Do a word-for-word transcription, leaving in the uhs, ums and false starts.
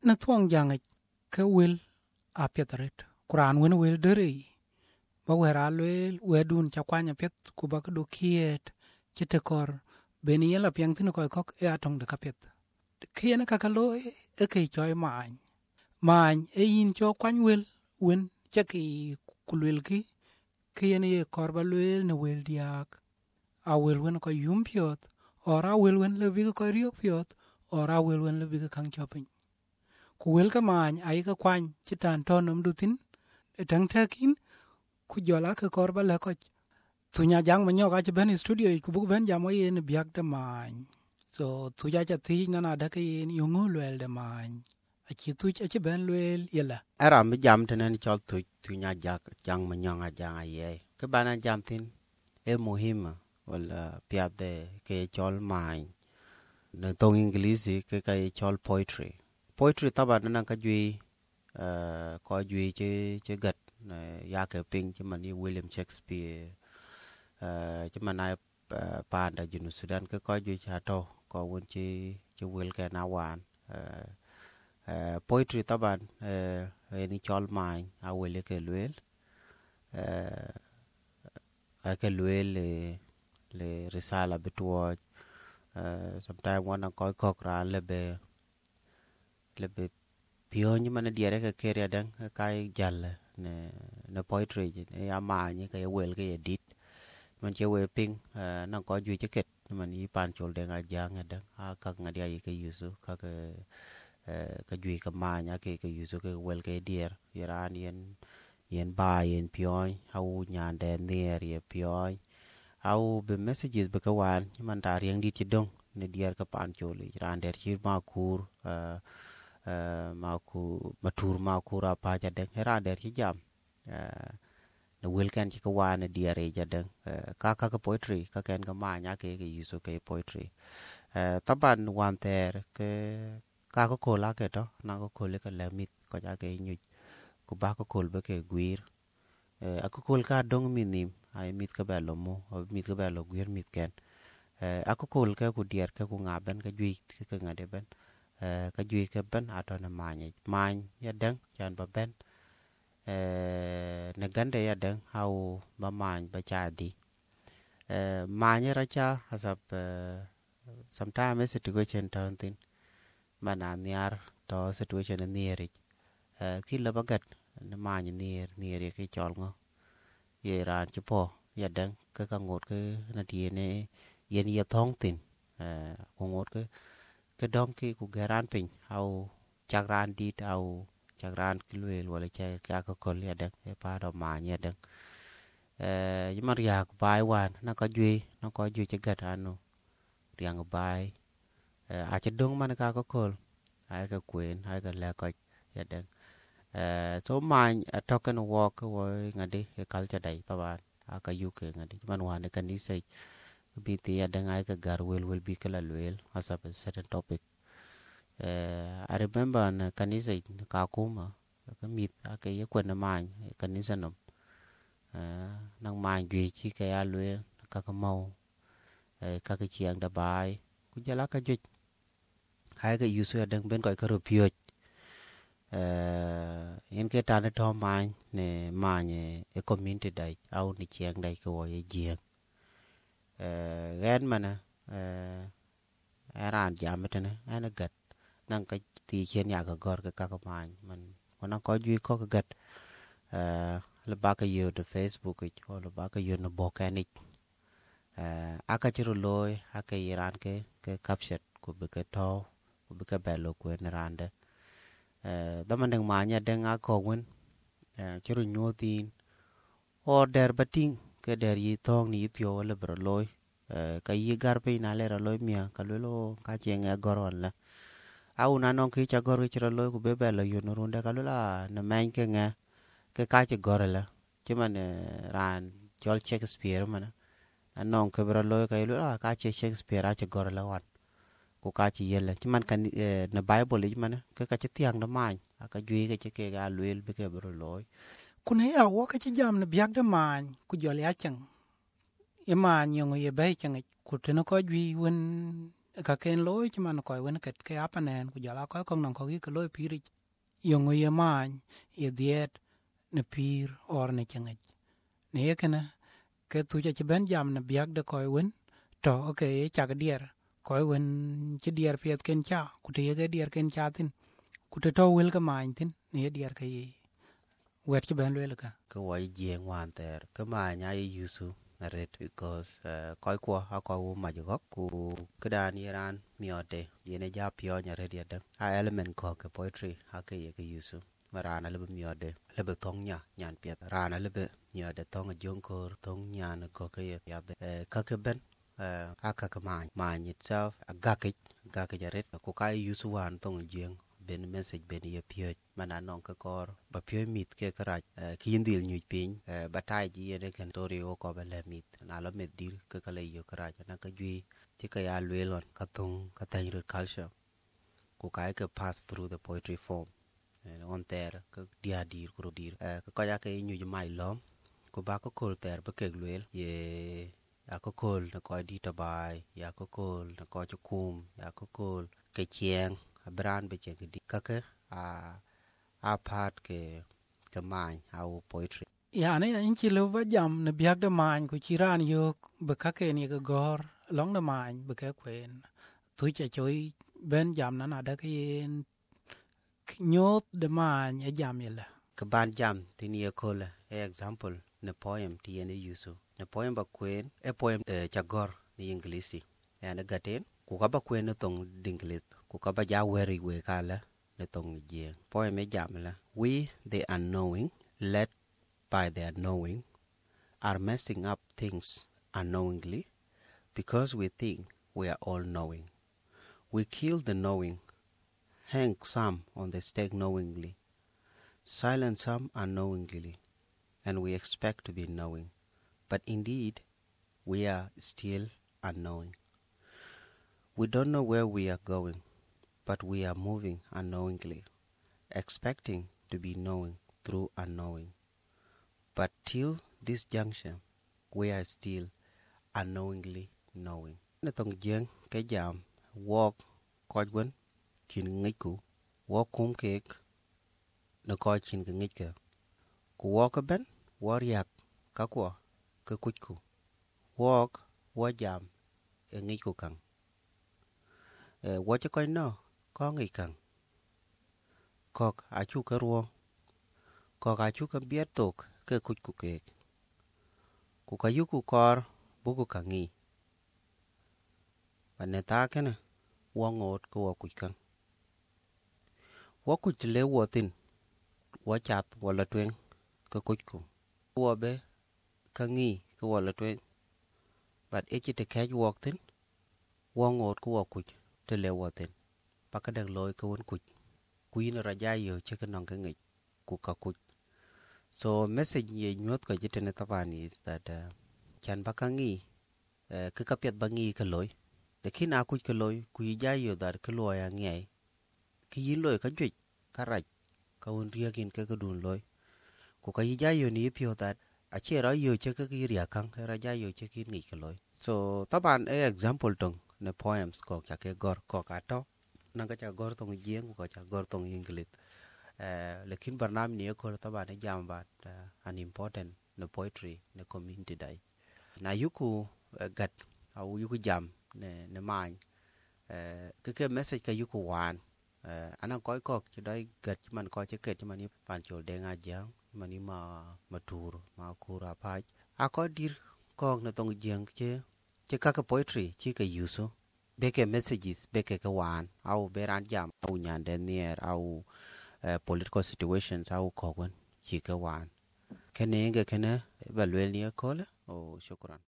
na thuang jang ke wil a pietret kuran wen wil deri ba wera lwel wedun cha kwanya pet ku ba do kiet chite kor beni yela piang tin ko kok e atong de kapet kien ka kalo e ke choy man man e yin cho kwany wil wen cha ki kulwel ki kien ye kor ba lwel ne wel diak a wel wen ko yum piot ora wel wen le bi ko riok piot ora wel wen le bi kang chopin ku wel ka man ai ka kwany chitan tonom dutin e tang takin ku jola ke kor ba la ko tunya jang manyo ga ben studio ku bu ben jam ye ne biak de man so tuja cha ti na na da ke yin yungu lwel de man a chi tu cha ben lwel yela Era mi jam tenen chol tu tu nya jak jang ma nyanga jang ye ke bana jam tin e muhima wala piade ke chol mai na tong english ke ka chol poetry poetry taba na ka jui uh, ko jui che che gat ya ke ping che mani William Shakespeare uh, che manai uh, pa da junu Sudan ke ko jui cha to ko won che che wel ke na wan uh, uh, poetry taban uh, ni chol mai a wele ke lwel uh, a ke lwel le le risala bitwo uh, sometimes wana ko kokra lebe lebe pion man diere ke keria dan kai jal ne ne poetry ne ya ma ni ke wel ke edit man che we ping uh, na ko ju che ket man yi pan chol de ga jang da a ka ngadia yi ke yusu ka ke ka ju ka ma nya ke ke yusu ke wel ke dier iran yen yen ba yen pion au nyan de near ye pion au be messages be ka wan man ta rieng di ti dong ne dier ka pan chol iran der chi ma kur uh, uh, ma ku matur ma kura pa ja de iran der chi jam uh, na wel kan chi ka wan ne dier e ja de uh, ka ka ka poetry ka ken ka ma nya ke ke yusu ke poetry uh, taban wan ter ke ka ko ko la ke to na ko ko le ka le mit ko ja ke nyu ku ba ko ko be ke guir eh ako ko ka dong mi nim ai mit ka ba lo mo mit ka ba lo guir mit ken eh ako ko ka ku dier ka ku nga ben ka jui ka nga de ben eh ka jui ka ben ato na ma nya ma ya dang chan ba ben eh na gande ya dang hau ba ma ba cha di eh ma nya ra cha hasap sometimes situation turn tin mana niar to situation near it uh, ki la bagat na ma ni near near ke chol ngo ye ran chi po ya dang ka ka ngot ke na ti ne yen ye thong tin uh, ko ngot ke ke dong ki ku garan pin au chak ran dit au chak ran ki lwel wala cha ka ka kol ya dang e pa do ma nya dang eh yimar ya ku bai wan na ka jui na ko jui che gat anu riang bai a che dong man ka ka kol ai ka kwen ai ka la ko ya dang uh, so man a token walk wo ngadi e culture dai paban aka yuke ngadi man wane kan ni sai bi ti ya dangai ka gar wel wel bi kala wel asa a certain topic uh, I remember na kanisa ka kuma ka mit aka ye kwen man kanisa no uh, nang man gi chi ka ya wel ka ka mau uh, ka ka chiang da bai ku jala ka ju hai ka yusu ya dang ben ko ka ro pio uh, in ke ta ne to man ne ma ne e community dai au ni chiang dai ko ye jiang uh, gan mana uh, aran jam tane ana gat nang ka ti chen ya ka gor ka ka man man wana ko ju ko ka gat uh, le ba ka yo de Facebook ko le ba ka yo no bokanik uh, aka chiru loy aka iran ke ke caption ko be ka to ko be ka belo ko ne rande uh, da man dang ma nya dang a ko wen uh, chiru nyotin or der bating ke der yi tong ni pyo le bro loy uh, ka yi gar pe na le ro loy mia ka lo lo ka cheng e goron la au na non ki cha gor ki ro loy ku be belo yo no runde ka lo la na men ke nga ke ka che gor la che man ran chol Shakespeare man non ke bro loy ka lo la ka che Shakespeare a che gor la wan ku ka chi yele che man kan na Bible ji man ke ka che tiang da man aka jui ke che ke ga luel be ke bro loy kuna ya wo ka chi jam ne biak de man ku jol ya chang ye man yong ye bai chang ku te no ko jwi wen ka ken loy chman ko wen ket ke apanen ku jala ko kong non ko ki loy piri yongo ye man ye diet ne pir or ne chengej ne yekena ke tu che ben jam ne biak de ko wen to okay cha ga dier ko wen che dier piet ken cha ku te ye dier ken cha tin ku te to wel ka man tin ne dier ka yi wet che ben le ka ko wai jeng wan ter ka ma nya ye yusu na red because koi kwa ha ko ma jo ku kedan iran miode yene ja pio nya red ya a element ko ke poetry ha ke ye ke yusu marana le miode le be tong nya nyan pet rana le be miode tong jong ko tong nyan ko ke ye ya de ka ke ben a ka ka ma ma itself a ga ke ga ke red ku kai yusu wan tong jeng ben message ben ye pio mana non ka kor ba pio mit ke kara ki indil nyu pin ba tai ji ye ken tori o ko ba le mit na lo met dir ke ka le yo kara na ka gi ti ka ya lwe lon ka tung ka tan ru culture ku kai ka pass through the poetry form on ter ka dia dir ku dir ka ka ya ke nyu mai lom ku ba ko kol ter ba ke lwe ye ya ko kol na ko di ta bai ya ko kol na ko chu kum ya ko kol ke chieng abran be che di ka ke a a part ke ke mai au poetry ya ne in chi lo ba jam ne biak de man ku chi ran yo be ka ke ni ga gor long de man be ka kwen tu che choi ben jam na na da ke yin nyot de man e jam yela ke ban jam tin ye ko le example ne poem ti ne yusu ne poem ba kwen e poem eh, chagor ni english ya ne gaten ku ka ba kwen ne tong dinglit ku ka ba ja weri we kala ne tong je poem e jam la we the unknowing led by their knowing are messing up things unknowingly because we think we are all knowing. We kill the knowing, hang some on the stake knowingly, silence some unknowingly, and we expect to be knowing. But indeed, we are still unknowing. We don't know where we are going, but we are moving unknowingly, expecting to be knowing through unknowing. But till this juncture, we are still unknowingly knowing. Nó tông giang cái giảm walk coi quên chín ngay cũ walk cũng kẹt nó coi chín cái ngay kẹt cũ walk cái bên walk riak cá quả cái cút cũ walk walk giảm ngay cũ cẳng walk cho coi nó có ngay cẳng có ai chú cái ruộng có ai chú cái biết tục cái cút cũ kẹt cũ cái yêu cũ cor bố cũ cẳng nghi và người ta cái này walk ngột cái walk cút cẳng walk cút lấy walk tin walk chặt walk là tuyên cái cút cũ walk bé cái nghi cái walk là tuyên but it is the catch walk tin walk ngột cái walk cút để lấy walk tin bắt cái đường lối cái walk cút quý nó ra dài nhiều chứ cái nòng cái nghịch cút cả cút so message gì nhốt cái chỉ trên tập anh is that chan bắt cái nghi cái cái biết bắt nghi cái lối để khi nào cút cái lối quý dài nhiều that cái lối anh nghe cái gì lối cái chuyện cái rạch cái uốn riêng cái cái đun lối cút cái dài nhiều ní phiêu that à chỉ ra nhiều chứ cái cái riêng khang ra dài nhiều chứ cái nghỉ cái lối so tập anh example trong the poems có chắc cái gor có cả đó năng cái chắc gor tông giếng có chắc gor tông English lekin barnam ni ko tập anh jam bat an important the poetry the community day na yuku gat au yuku jam ne ne man cái cái message cái yuku wan anh coi có cái đấy gat man coi cái kết man ni pan chol de nga jang man ni ma matur ma kura pai a có dir ko na tong giang che che ka cái poetry chi cái yusu be cái messages be cái cái wan au beran jam au nyan de nier au political situations au ko wan chi cái wan cái này cái cái này evaluate ni ko la o shukran